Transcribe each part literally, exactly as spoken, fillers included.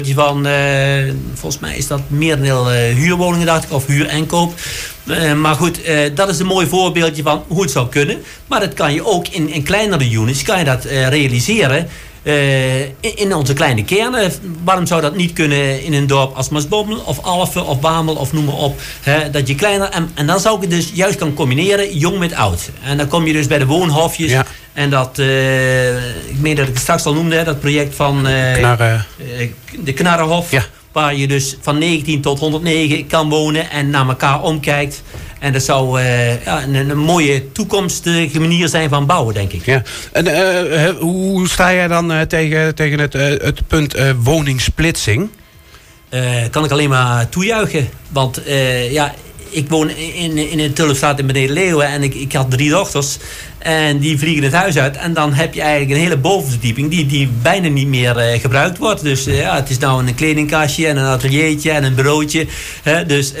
Van, uh, volgens mij is dat merendeel uh, huurwoningen, dacht ik, of huur en koop. Uh, maar goed, uh, dat is een mooi voorbeeldje van hoe het zou kunnen. Maar dat kan je ook in, in kleinere units, kan je dat uh, realiseren. Uh, in, in onze kleine kernen. Waarom zou dat niet kunnen in een dorp als Maasbommel of Alphen of Wamel of noem maar op. Hè, dat je kleiner, en, en dan zou ik het dus juist kan combineren, jong met oud. En dan kom je dus bij de woonhofjes. Ja. En dat, uh, ik meen dat ik het straks al noemde, dat project van uh, Knarren. Uh, de Knarrenhof. Ja. Waar je dus van negentien tot honderdnegen kan wonen en naar elkaar omkijkt. En dat zou uh, ja, een, een mooie toekomstige manier zijn van bouwen, denk ik. Ja. En uh, hoe sta jij dan uh, tegen, tegen het, uh, het punt uh, woningsplitsing? Uh, kan ik alleen maar toejuichen. Want uh, ja, ik woon in, in de Tulpstraat in Beneden Leeuwen en ik, ik had drie dochters. En die vliegen het huis uit. En dan heb je eigenlijk een hele bovenverdieping die, die bijna niet meer uh, gebruikt wordt. Dus uh, ja, het is nou een kledingkastje en een ateliertje en een bureautje. Hè? Dus uh,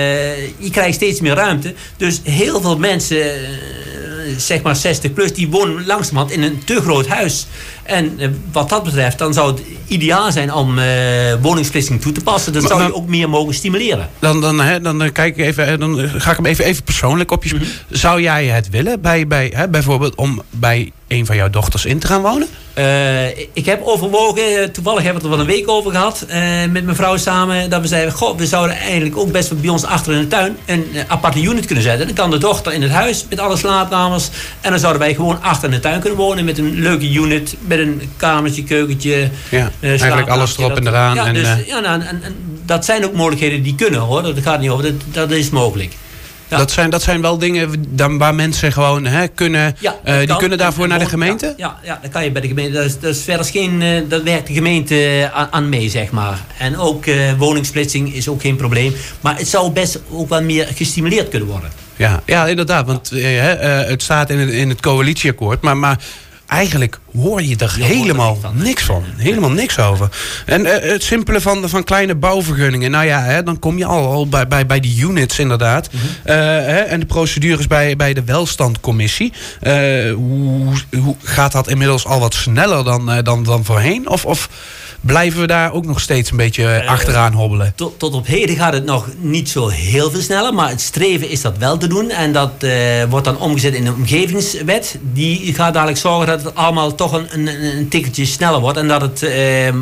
je krijgt steeds meer ruimte. Dus heel veel mensen, uh, zeg maar zestig plus, die wonen langzamerhand in een te groot huis. En uh, wat dat betreft, dan zou het ideaal zijn om uh, woningsplitsing toe te passen. Dat zou je ook meer mogen stimuleren. Dan, dan, hè, dan, kijk ik even, dan ga ik hem even, even persoonlijk op je. Mm-hmm. Zou jij het willen bij, bij, hè, bijvoorbeeld om bij een van jouw dochters in te gaan wonen? Uh, ik heb overwogen, toevallig hebben we het er wel een week over gehad, uh, met mijn vrouw samen, dat we zeiden, goh, we zouden eigenlijk ook best bij ons achter in de tuin een uh, aparte unit kunnen zetten. Dan kan de dochter in het huis met alle slaapkamers en dan zouden wij gewoon achter in de tuin kunnen wonen met een leuke unit, met een kamertje, keukentje. Ja, uh, eigenlijk alles erop en eraan. Ja, en, dus, uh, ja nou, en, en dat zijn ook mogelijkheden die kunnen, hoor. Dat gaat niet over, dat, dat is mogelijk. Ja. Dat, zijn, dat zijn wel dingen dan, waar mensen gewoon hè, kunnen... Ja, uh, die kan, kunnen daarvoor en, en naar de gemeente? Ja, ja, ja, dat kan je bij de gemeente. Dat is, dat is verder geen... Uh, dat werkt de gemeente aan, aan mee, zeg maar. En ook uh, woningsplitsing is ook geen probleem. Maar het zou best ook wel meer gestimuleerd kunnen worden. Ja, ja inderdaad. Want uh, uh, het staat in het, in het coalitieakkoord. Maar... maar eigenlijk hoor je er helemaal niks van. Helemaal niks over. En uh, het simpele van, van kleine bouwvergunningen. Nou ja, hè, dan kom je al, al bij, bij, bij die units inderdaad. Mm-hmm. uh, hè, en de procedures bij, bij de welstandcommissie. Uh, hoe, hoe gaat dat inmiddels al wat sneller dan, uh, dan, dan voorheen? Of... of blijven we daar ook nog steeds een beetje uh, achteraan hobbelen? Tot, tot op heden gaat het nog niet zo heel veel sneller. Maar het streven is dat wel te doen. En dat uh, wordt dan omgezet in de omgevingswet. Die gaat dadelijk zorgen dat het allemaal toch een, een, een tikkeltje sneller wordt. En dat het uh,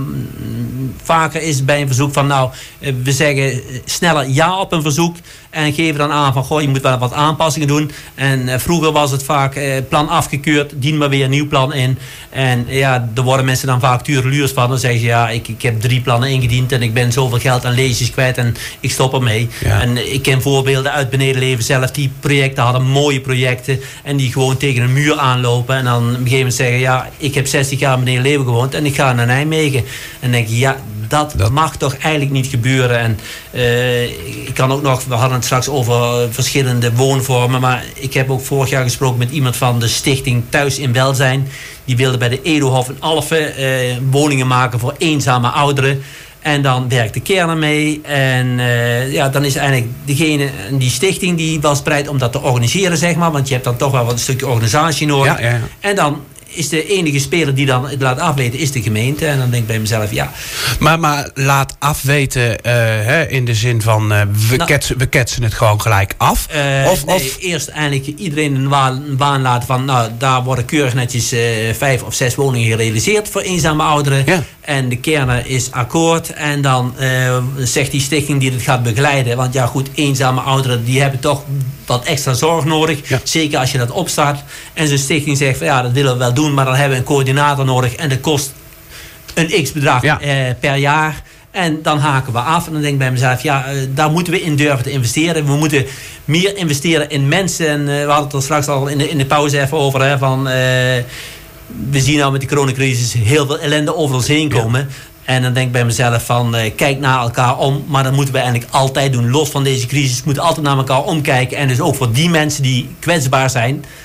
vaker is bij een verzoek van... nou, uh, we zeggen sneller ja op een verzoek. En geven dan aan van, goh, je moet wel wat aanpassingen doen. En uh, vroeger was het vaak uh, plan afgekeurd. Dien maar weer een nieuw plan in. En uh, ja, er worden mensen dan vaak tureluurs van. Dan zeggen ze, ja, ik, ik heb drie plannen ingediend. En ik ben zoveel geld aan leesjes kwijt. En ik stop ermee. Ja. En uh, ik ken voorbeelden uit Benedenleven zelf. Die projecten hadden mooie projecten. En die gewoon tegen een muur aanlopen. En dan op een gegeven moment zeggen, ja, ik heb zestig jaar in Benedenleven gewoond. En ik ga naar Nijmegen. En dan denk je, ja... Dat, dat mag toch eigenlijk niet gebeuren. En uh, ik kan ook nog, we hadden het straks over verschillende woonvormen, maar ik heb ook vorig jaar gesproken met iemand van de stichting Thuis in Welzijn. Die wilde bij de Edohof in Alphen uh, woningen maken voor eenzame ouderen. En dan werkt de kern ermee. En uh, ja, dan is eigenlijk degene, die stichting, die was bereid om dat te organiseren, zeg maar. Want je hebt dan toch wel wat een stukje organisatie nodig. Ja, ja, ja. En dan is de enige speler die dan het laat afweten, is de gemeente. En dan denk ik bij mezelf, ja. Maar, maar laat afweten uh, hè, in de zin van, uh, we, nou, ketsen, we ketsen het gewoon gelijk af? Uh, of, nee, of eerst eigenlijk iedereen een waan, een waan laten van, nou, daar worden keurig netjes uh, vijf of zes woningen gerealiseerd voor eenzame ouderen. Ja. En de kern is akkoord. En dan uh, zegt die stichting die het gaat begeleiden, want ja goed, eenzame ouderen, die hebben toch wat extra zorg nodig. Ja. Zeker als je dat opstart. En zo'n stichting zegt van, ja, dat willen we wel doen, maar dan hebben we een coördinator nodig en dat kost een x-bedrag ja. uh, per jaar. En dan haken we af. En dan denk ik bij mezelf, ja, uh, daar moeten we in durven te investeren. We moeten meer investeren in mensen. En uh, we hadden het er straks al in de, in de pauze even over, hè, van uh, we zien nou met de coronacrisis heel veel ellende over ons heen komen. Ja. En dan denk ik bij mezelf van, uh, kijk naar elkaar om. Maar dat moeten we eigenlijk altijd doen. Los van deze crisis moeten we altijd naar elkaar omkijken. En dus ook voor die mensen die kwetsbaar zijn.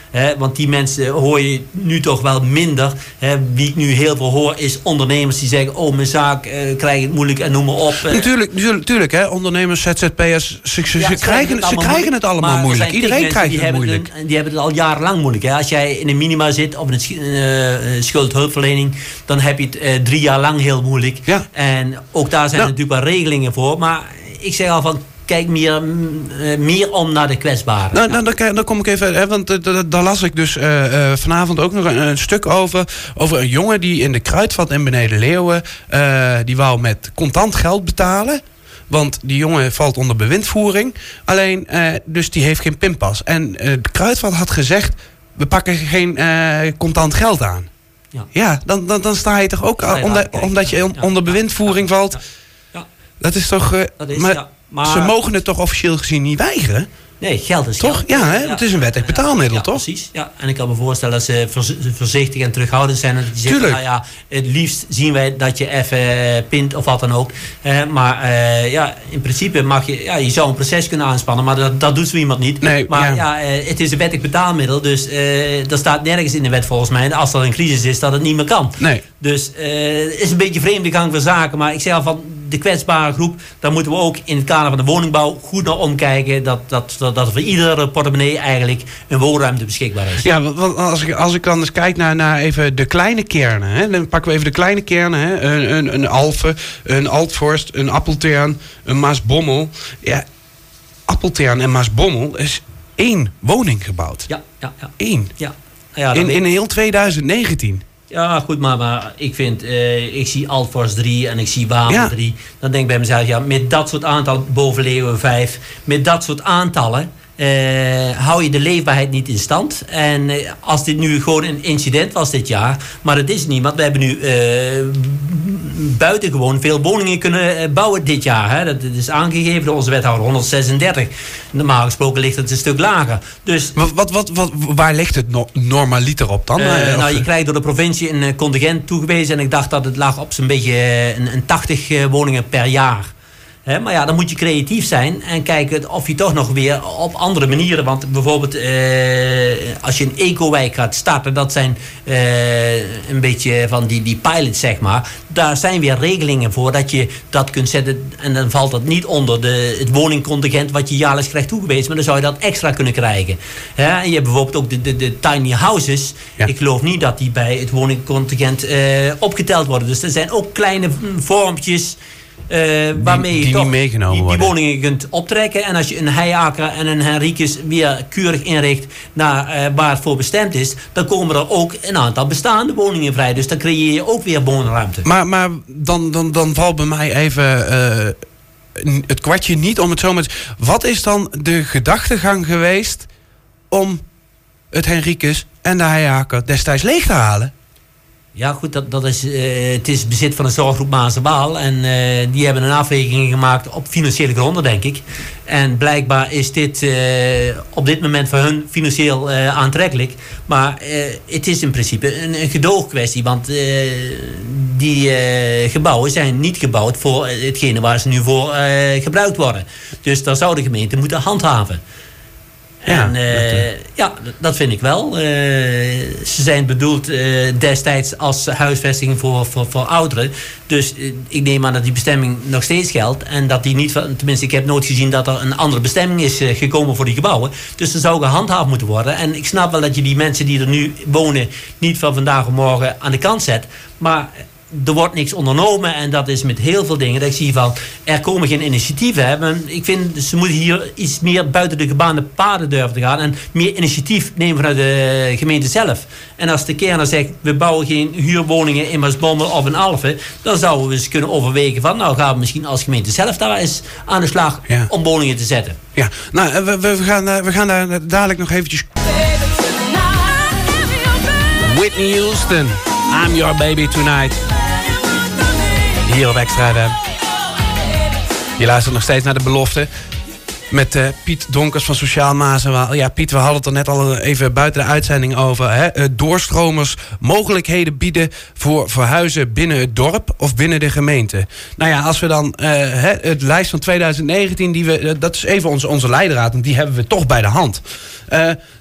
Hè, want die mensen hoor je nu toch wel minder. Hè. Wie ik nu heel veel hoor is ondernemers die zeggen... oh, mijn zaak uh, krijg het moeilijk en noem maar op. Natuurlijk, natuurlijk, natuurlijk hè. Ondernemers, Z Z P'ers, ze, ze, ja, ze, krijgen, het ze krijgen het allemaal moeilijk. Iedereen krijgt het moeilijk. Een, die hebben het al jarenlang moeilijk. Hè. Als jij in een minima zit of in een sch- uh, schuldhulpverlening... dan heb je het uh, drie jaar lang heel moeilijk. Ja. En ook daar zijn ja. natuurlijk wel regelingen voor. Maar ik zeg al van... kijk meer, uh, meer om naar de kwetsbaren. Nou, nou, dan, dan kom ik even... Hè, want uh, daar las ik dus uh, uh, vanavond ook nog een, een stuk over... over een jongen die in de Kruidvat in Beneden Leeuwen... Uh, die wou met contant geld betalen... Want die jongen valt onder bewindvoering. Alleen, uh, dus die heeft geen pinpas. En uh, de Kruidvat had gezegd... we pakken geen uh, contant geld aan. Ja, ja dan, dan, dan sta je toch ook... Je omdat, kijken, omdat je on, ja, onder bewindvoering ja, valt... Ja, ja. Dat is toch... Uh, dat is, maar, ja, maar ze mogen het toch officieel gezien niet weigeren? Nee, geld is toch? geld. Ja, hè? Ja, het is een wettig betaalmiddel, ja, toch? Precies. Ja, en ik kan me voorstellen dat ze voorzichtig en terughoudend zijn. En dat die zeggen, nou ja, het liefst zien wij dat je even pint of wat dan ook. Uh, maar uh, ja, in principe mag je... Ja, je zou een proces kunnen aanspannen, maar dat, dat doet zo iemand niet. Nee, maar ja, ja uh, het is een wettig betaalmiddel. Dus uh, er staat nergens in de wet volgens mij, als er een crisis is, dat het niet meer kan. Nee. Dus uh, het is een beetje vreemde gang van zaken. Maar ik zeg al van de kwetsbare groep, daar moeten we ook in het kader van de woningbouw goed naar omkijken. Dat, dat, dat, dat voor iedere portemonnee eigenlijk een woonruimte beschikbaar is. Ja, want als ik, als ik dan eens kijk naar, naar even de kleine kernen. Hè, dan pakken we even de kleine kernen. Hè, een, een, een Alphen, een Altforst, een Appeltern, een Maasbommel. Ja, Appeltern en Maasbommel is één woning gebouwd. Ja, ja, ja. Eén. Ja. Ja, in, in heel twintig negentien. Ja, goed, maar, maar ik vind, uh, ik zie Altforst drie en ik zie Waver ja. drie. Dan denk ik bij mezelf, ja, met dat soort aantallen, boven Leeuwen vijf, met dat soort aantallen, uh, hou je de leefbaarheid niet in stand. En uh, als dit nu gewoon een incident was dit jaar, maar het is niet, want we hebben nu uh, buitengewoon veel woningen kunnen bouwen dit jaar. Hè. Dat is aangegeven door onze wethouder, honderdzesendertig. Normaal gesproken ligt het een stuk lager. Dus, wat, wat, wat, wat, waar ligt het no- normaliter op dan? Uh, nou, je krijgt door de provincie een contingent toegewezen en ik dacht dat het lag op zo'n beetje een, een tachtig uh, woningen per jaar. He, maar ja, dan moet je creatief zijn en kijken of je toch nog weer op andere manieren... want bijvoorbeeld uh, als je een ecowijk gaat starten... dat zijn uh, een beetje van die, die pilots, zeg maar. Daar zijn weer regelingen voor dat je dat kunt zetten... en dan valt dat niet onder de, het woningcontingent... wat je jaarlijks krijgt toegewezen, maar dan zou je dat extra kunnen krijgen. He, en je hebt bijvoorbeeld ook de, de, de tiny houses. Ja. Ik geloof niet dat die bij het woningcontingent uh, opgeteld worden. Dus er zijn ook kleine vormpjes... Uh, waarmee die, je die toch die, die woningen kunt optrekken. En als je een Heijaker en een Henricus weer keurig inricht naar uh, waar het voor bestemd is, dan komen er ook een aantal bestaande woningen vrij. Dus dan creëer je ook weer woonruimte. Maar, maar dan, dan, dan valt bij mij even uh, het kwartje niet om het zo met. Wat is dan de gedachtegang geweest om het Henricus en de Heijaker destijds leeg te halen? Ja, goed, dat, dat is, uh, het is bezit van de zorggroep Maas en Waal. En uh, die hebben een afweging gemaakt op financiële gronden, denk ik. En blijkbaar is dit uh, op dit moment voor hun financieel uh, aantrekkelijk. Maar uh, het is in principe een, een gedoogkwestie. Want uh, die uh, gebouwen zijn niet gebouwd voor hetgene waar ze nu voor uh, gebruikt worden. Dus daar zou de gemeente moeten handhaven. Ja, en uh, dat, uh... ja, dat vind ik wel. Uh, ze zijn bedoeld uh, destijds als huisvesting voor, voor, voor ouderen. Dus uh, ik neem aan dat die bestemming nog steeds geldt. En dat die niet, tenminste ik heb nooit gezien dat er een andere bestemming is uh, gekomen voor die gebouwen. Dus er zou gehandhaafd moeten worden. En ik snap wel dat je die mensen die er nu wonen niet van vandaag op morgen aan de kant zet. Maar er wordt niks ondernomen en dat is met heel veel dingen. Dat ik zie van, er komen geen initiatieven. Hè. Ik vind, ze moeten hier iets meer buiten de gebaande paden durven te gaan en meer initiatief nemen vanuit de gemeente zelf. En als de kern zegt, we bouwen geen huurwoningen in Maasbommel of in Alphen, dan zouden we eens kunnen overwegen van, nou gaan we misschien als gemeente zelf daar eens aan de slag ja. om woningen te zetten. Ja, nou, we, we, gaan, we gaan daar dadelijk nog eventjes. Whitney Houston, I'm Your Baby Tonight. Hier op Extra F M. Je luistert nog steeds naar De Belofte. Met uh, Piet Donkers van Sociaal Maas en Waal. Ja, Piet, we hadden het er net al even buiten de uitzending over. Hè? Uh, doorstromers mogelijkheden bieden voor verhuizen binnen het dorp of binnen de gemeente. Nou ja, als we dan uh, hè, het lijst van twintig negentien, die we, uh, dat is even onze, onze leidraad, en die hebben we toch bij de hand. Uh,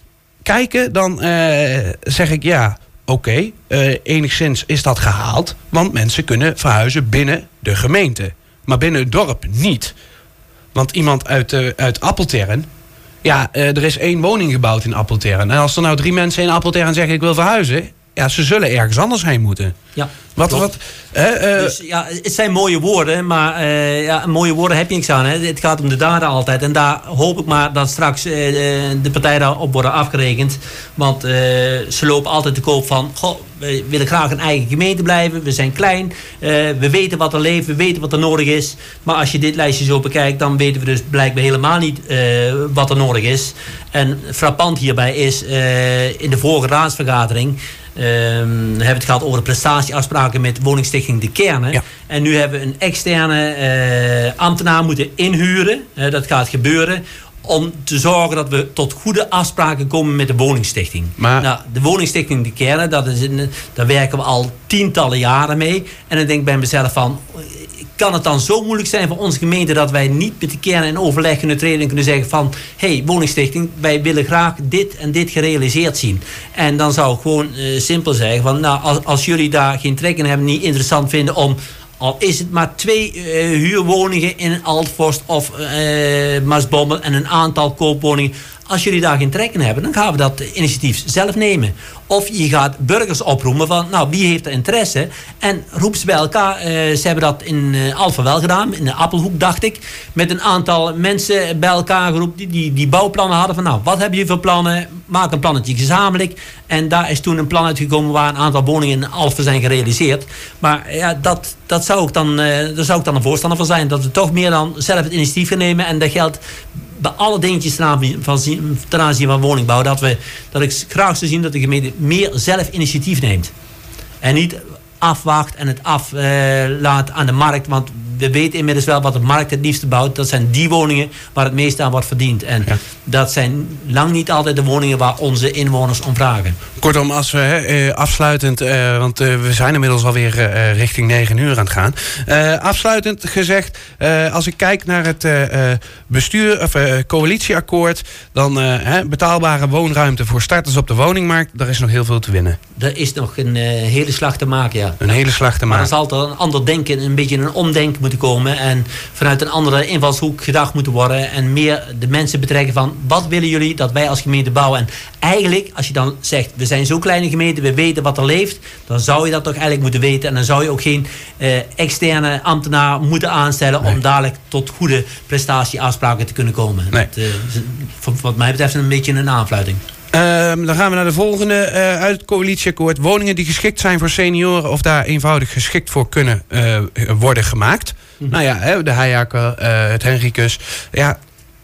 kijken, dan uh, zeg ik ja, oké, okay, uh, enigszins is dat gehaald. Want mensen kunnen verhuizen binnen de gemeente. Maar binnen het dorp niet. Want iemand uit, uh, uit Appeltern... Ja, uh, er is één woning gebouwd in Appeltern. En als er nou drie mensen in Appeltern zeggen ik wil verhuizen... Ja, ze zullen ergens anders heen moeten. Ja, wat, wat, uh, uh, dus, ja, het zijn mooie woorden, maar uh, ja, mooie woorden heb je niks aan. Hè. Het gaat om de daden altijd. En daar hoop ik maar dat straks uh, de partijen daarop worden afgerekend. Want uh, ze lopen altijd te koop van... Goh, we willen graag een eigen gemeente blijven. We zijn klein. Uh, we weten wat er leeft. We weten wat er nodig is. Maar als je dit lijstje zo bekijkt... dan weten we dus blijkbaar helemaal niet uh, wat er nodig is. En frappant hierbij is... Uh, in de vorige raadsvergadering... Um, we hebben het gehad over de prestatieafspraken met woningstichting De Kernen. Ja. En nu hebben we een externe uh, ambtenaar moeten inhuren. Uh, dat gaat gebeuren. Om te zorgen dat we tot goede afspraken komen met de woningstichting. Maar... Nou, de woningstichting De Kernen, dat is een, daar werken we al tientallen jaren mee. En dan denk ik bij mezelf van... Kan het dan zo moeilijk zijn voor onze gemeente... dat wij niet met de kern in overleg kunnen treden... en kunnen zeggen van... hé, hey, woningstichting, wij willen graag dit en dit gerealiseerd zien. En dan zou ik gewoon uh, simpel zeggen... van, nou, als, als jullie daar geen trek in hebben... niet interessant vinden om... al is het maar twee uh, huurwoningen in Altforst of uh, Maasbommel... en een aantal koopwoningen... Als jullie daar geen trek in hebben, dan gaan we dat initiatief zelf nemen. Of je gaat burgers oproepen van, nou, wie heeft er interesse? En roep ze bij elkaar. Uh, ze hebben dat in uh, Alphen wel gedaan, in de Appelhoek, dacht ik. Met een aantal mensen bij elkaar geroepen die, die, die bouwplannen hadden. Van, nou, wat hebben jullie voor plannen? Maak een plannetje gezamenlijk. En daar is toen een plan uitgekomen waar een aantal woningen in Alphen zijn gerealiseerd. Maar ja, dat, dat zou ik dan, uh, daar zou ik dan een voorstander van zijn. Dat we toch meer dan zelf het initiatief gaan nemen. En dat geldt... bij alle dingetjes ten aanzien van, ten aanzien van woningbouw... Dat, we, dat ik graag zou zien dat de gemeente meer zelf initiatief neemt. En niet afwacht en het aflaat uh, aan de markt. Want we weten inmiddels wel wat de markt het liefste bouwt. Dat zijn die woningen waar het meeste aan wordt verdiend. En ja. dat zijn lang niet altijd de woningen waar onze inwoners om vragen. Kortom, als we hè, afsluitend... Uh, want uh, we zijn inmiddels alweer uh, richting negen uur aan het gaan. Uh, afsluitend gezegd... Uh, als ik kijk naar het uh, bestuur of uh, coalitieakkoord... dan uh, hè, betaalbare woonruimte voor starters op de woningmarkt... daar is nog heel veel te winnen. Er is nog een uh, hele slag te maken, ja. Een hele slag te maken. Maar er zal er een ander denken, een beetje een omdenken moeten komen... en vanuit een andere invalshoek gedacht moeten worden... en meer de mensen betrekken van... wat willen jullie dat wij als gemeente bouwen? En eigenlijk, als je dan zegt... we zijn zo'n kleine gemeente, we weten wat er leeft... dan zou je dat toch eigenlijk moeten weten... en dan zou je ook geen uh, externe ambtenaar moeten aanstellen... Nee. om dadelijk tot goede prestatieafspraken te kunnen komen. Nee. Dat, uh, wat mij betreft een beetje een aanfluiting. Um, dan gaan we naar de volgende uh, uit het coalitieakkoord. Woningen die geschikt zijn voor senioren... of daar eenvoudig geschikt voor kunnen uh, worden gemaakt. Mm-hmm. Nou ja, hè, de Heijakker, uh, het Henricus. Ja,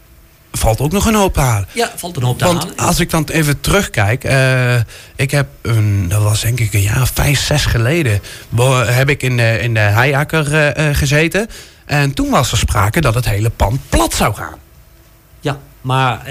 valt ook nog een hoop te halen. Ja, valt een hoop te Want halen. Als ik dan even terugkijk... Uh, ik heb, een, dat was denk ik een jaar vijf, zes geleden... heb ik in de, in de Heijakker uh, uh, gezeten. En toen was er sprake dat het hele pand plat zou gaan. Ja, maar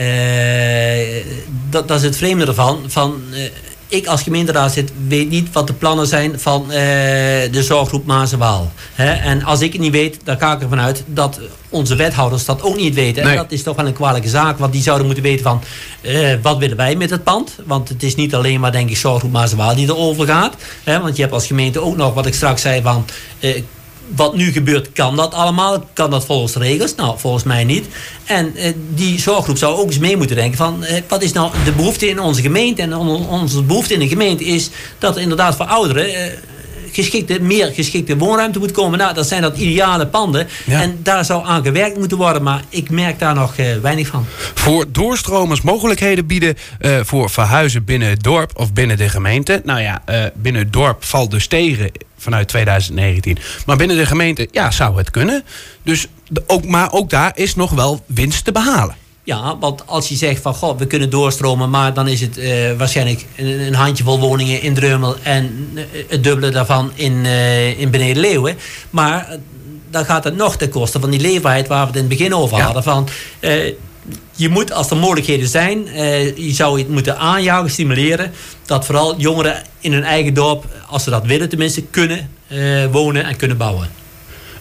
uh, dat, dat is het vreemde ervan. Van, uh, ik als gemeenteraad zit, weet niet wat de plannen zijn van uh, de zorggroep Maas-en-Waal. En als ik het niet weet, dan ga ik ervan uit dat onze wethouders dat ook niet weten. Nee. En dat is toch wel een kwalijke zaak, want die zouden moeten weten van uh, wat willen wij met het pand. Want het is niet alleen maar, denk ik, zorggroep Maas-en-Waal die erover gaat. Hè? Want je hebt als gemeente ook nog, wat ik straks zei, van... Uh, wat nu gebeurt, kan dat allemaal? Kan dat volgens de regels? Nou, volgens mij niet. En eh, die zorggroep zou ook eens mee moeten denken van... Eh, wat is nou de behoefte in onze gemeente? En on, onze behoefte in de gemeente is dat er inderdaad voor ouderen... Eh, geschikte, meer geschikte woonruimte moet komen. Nou, dat zijn dat ideale panden. Ja. En daar zou aan gewerkt moeten worden. Maar ik merk daar nog uh, weinig van. Voor doorstromers mogelijkheden bieden... Uh, voor verhuizen binnen het dorp of binnen de gemeente. Nou ja, uh, binnen het dorp valt dus tegen... vanuit tweeduizend negentien. Maar binnen de gemeente, ja, zou het kunnen. Dus ook, maar ook daar is nog wel winst te behalen. Ja, want als je zegt van, goh, we kunnen doorstromen... maar dan is het uh, waarschijnlijk een, een handjevol woningen in Dreumel... en uh, het dubbele daarvan in, uh, in Beneden-Leeuwen. Maar uh, dan gaat het nog ten koste van die leefbaarheid... waar we het in het begin over ja. hadden. Van, uh, je moet, als er mogelijkheden zijn... Uh, je zou het moeten aanjagen, stimuleren... dat vooral jongeren in hun eigen dorp... als ze dat willen tenminste, kunnen uh, wonen en kunnen bouwen.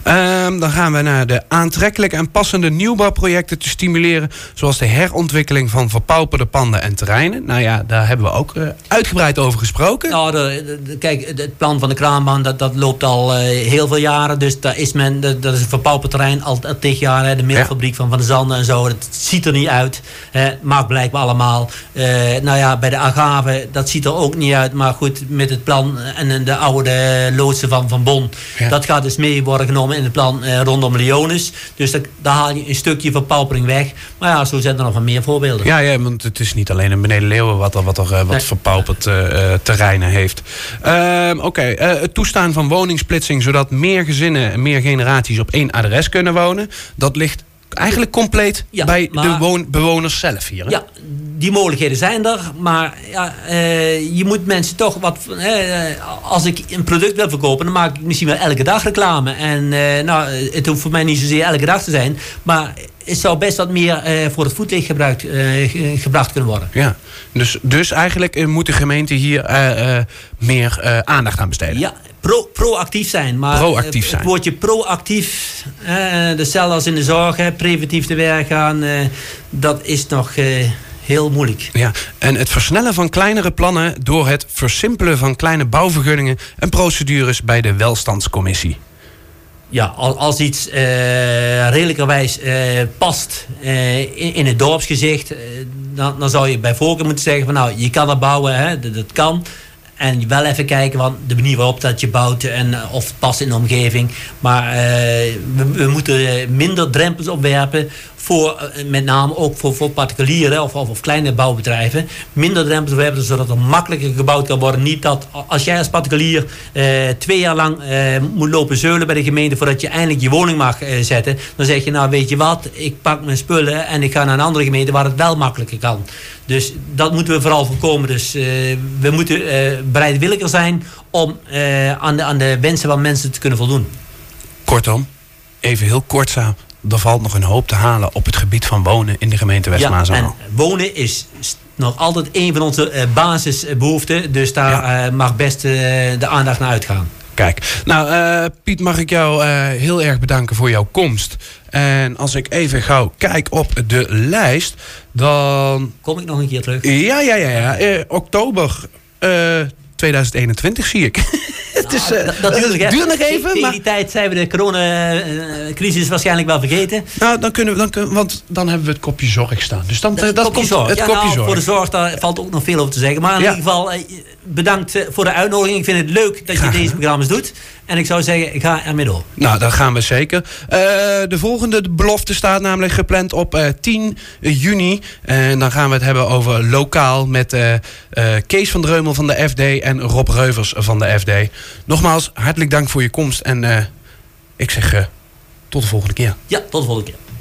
Um, dan gaan we naar de aantrekkelijke en passende nieuwbouwprojecten te stimuleren, zoals de herontwikkeling van verpauperde panden en terreinen. Nou ja, daar hebben we ook uh, uitgebreid over gesproken. Nou, de, de, kijk, het plan van de kraanbaan, dat, dat loopt al uh, heel veel jaren. Dus daar is men, dat, dat is een verpauperd terrein al, al tig jaar. Hè, de middelfabriek ja. van Van der Zanden en zo. Dat ziet er niet uit. Hè, maakt blijkbaar allemaal. Uh, nou ja, bij de Agave, dat ziet er ook niet uit. Maar goed, met het plan en de oude loodsen van Van Bon. Ja. Dat gaat dus mee worden genomen in het plan uh, rondom Leonis. Dus dat, daar haal je een stukje verpaupering weg. Maar ja, zo zijn er nog wel meer voorbeelden. Ja, ja, want het is niet alleen in Beneden Leeuwen wat er, wat er uh, wat nee. verpauperd uh, terreinen heeft. Uh, Oké, okay. uh, het toestaan van woningsplitsing, zodat meer gezinnen en meer generaties op één adres kunnen wonen. Dat ligt eigenlijk compleet ja, bij maar, de woon- bewoners zelf hier. Hè? Ja, die mogelijkheden zijn er. Maar ja, uh, je moet mensen toch wat... Uh, als ik een product wil verkopen, dan maak ik misschien wel elke dag reclame. En uh, nou, het hoeft voor mij niet zozeer elke dag te zijn. Maar het zou best wat meer uh, voor het voetlicht gebruikt, uh, gebracht kunnen worden. Ja, dus, dus eigenlijk uh, moet de gemeente hier uh, uh, meer uh, aandacht aan besteden. Ja, pro, proactief zijn. Maar proactief zijn. Het woordje proactief, uh, hetzelfde als in de zorg, hè, preventief te werk gaan, uh, dat is nog... Uh, heel moeilijk. Ja, en het versnellen van kleinere plannen door het versimpelen van kleine bouwvergunningen en procedures bij de welstandscommissie. Ja, als iets uh, redelijkerwijs uh, past uh, in, in het dorpsgezicht, uh, dan, dan zou je bij voorkeur moeten zeggen van nou, je kan er bouwen, hè, dat, dat kan. En wel even kijken van de manier waarop dat je bouwt en uh, of het past in de omgeving. Maar uh, we, we moeten minder drempels opwerpen voor, uh, met name ook voor, voor particulieren of, of, of kleine bouwbedrijven. Minder drempels opwerpen zodat er makkelijker gebouwd kan worden. Niet dat als jij als particulier uh, twee jaar lang uh, moet lopen zeulen bij de gemeente voordat je eindelijk je woning mag uh, zetten. Dan zeg je nou weet je wat, ik pak mijn spullen en ik ga naar een andere gemeente waar het wel makkelijker kan. Dus dat moeten we vooral voorkomen. Dus uh, we moeten uh, bereidwilliger zijn om uh, aan, de, aan de wensen van mensen te kunnen voldoen. Kortom, even heel kortzaam. Er valt nog een hoop te halen op het gebied van wonen in de gemeente West-Maas. Ja, en wonen is nog altijd een van onze uh, basisbehoeften. Dus daar ja. uh, mag best uh, de aandacht naar uitgaan. Kijk, nou uh, Piet, mag ik jou uh, heel erg bedanken voor jouw komst. En als ik even gauw kijk op de lijst, dan... Kom ik nog een keer terug? Ja, ja, ja. ja. Uh, oktober uh, tweeduizend eenentwintig zie ik. Het is, uh, dat, dat duurt nog even. Duurt nog even Tegen maar... die tijd zijn we de coronacrisis waarschijnlijk wel vergeten. Nou, dan kunnen we, dan kunnen, want dan hebben we het kopje zorg staan. Dus dan, dat, dat kopje komt zorg. het ja, kopje nou, zorg. Voor de zorg, daar valt ook nog veel over te zeggen. Maar in ja. ieder geval, bedankt voor de uitnodiging. Ik vind het leuk dat Graag, je deze programma's doet. En ik zou zeggen, ga ermee door. Nou, dat gaan we zeker. Uh, de volgende belofte staat namelijk gepland op uh, tien juni. En dan gaan we het hebben over lokaal met uh, uh, Kees van Dreumel van de F D en Rob Reuvers van de F D. Nogmaals, hartelijk dank voor je komst. En uh, ik zeg uh, tot de volgende keer. Ja, tot de volgende keer.